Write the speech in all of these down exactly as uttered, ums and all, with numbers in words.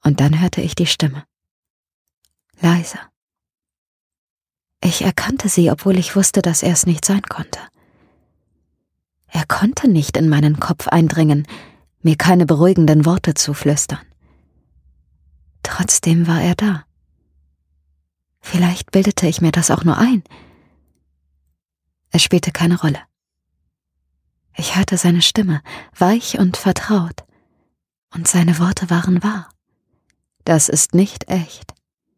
Und dann hörte ich die Stimme. Leise. Ich erkannte sie, obwohl ich wusste, dass er es nicht sein konnte. Er konnte nicht in meinen Kopf eindringen, mir keine beruhigenden Worte zuflüstern. Trotzdem war er da. Vielleicht bildete ich mir das auch nur ein. Es spielte keine Rolle. Ich hörte seine Stimme, weich und vertraut, und seine Worte waren wahr. Das ist nicht echt.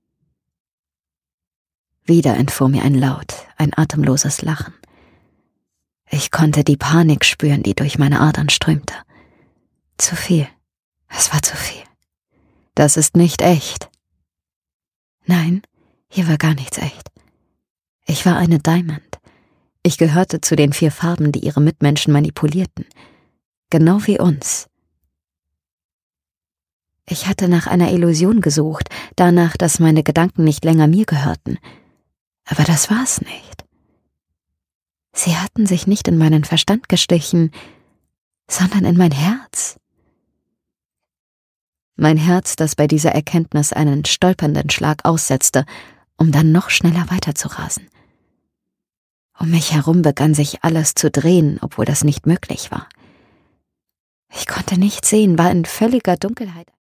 Wieder entfuhr mir ein Laut, ein atemloses Lachen. Ich konnte die Panik spüren, die durch meine Adern strömte. Zu viel. Es war zu viel. Das ist nicht echt. Nein, hier war gar nichts echt. Ich war eine Diamond. Ich gehörte zu den vier Farben, die ihre Mitmenschen manipulierten. Genau wie uns. Ich hatte nach einer Illusion gesucht, danach, dass meine Gedanken nicht länger mir gehörten. Aber das war's nicht. Sie hatten sich nicht in meinen Verstand geschlichen, sondern in mein Herz. Mein Herz, das bei dieser Erkenntnis einen stolpernden Schlag aussetzte, um dann noch schneller weiterzurasen. Um mich herum begann sich alles zu drehen, obwohl das nicht möglich war. Ich konnte nichts sehen, war in völliger Dunkelheit.